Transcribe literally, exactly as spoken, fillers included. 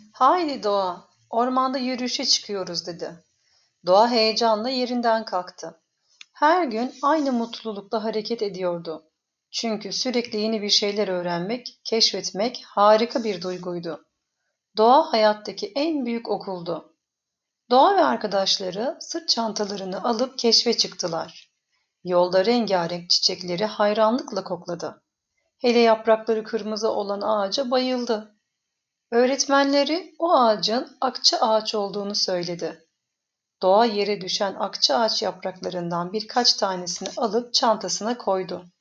Haydi Doğa, ormanda yürüyüşe çıkıyoruz dedi. Doğa heyecanla yerinden kalktı. Her gün aynı mutlulukla hareket ediyordu. Çünkü sürekli yeni bir şeyler öğrenmek, keşfetmek harika bir duyguydu. Doğa hayattaki en büyük okuldu. Doğa ve arkadaşları sırt çantalarını alıp keşfe çıktılar. Yolda rengarenk çiçekleri hayranlıkla kokladı. Hele yaprakları kırmızı olan ağaca bayıldı. Öğretmenleri o ağacın akça ağaç olduğunu söyledi. Doğa yere düşen akça ağaç yapraklarından birkaç tanesini alıp çantasına koydu.